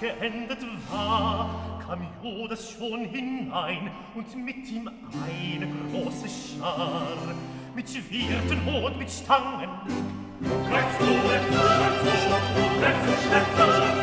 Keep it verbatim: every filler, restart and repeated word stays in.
geendet war, kam Judas schon hinein und mit ihm eine große Schar, mit Schwerten und mit Stangen. Greif zu, greif zu, greif zu, greif zu, greif zu,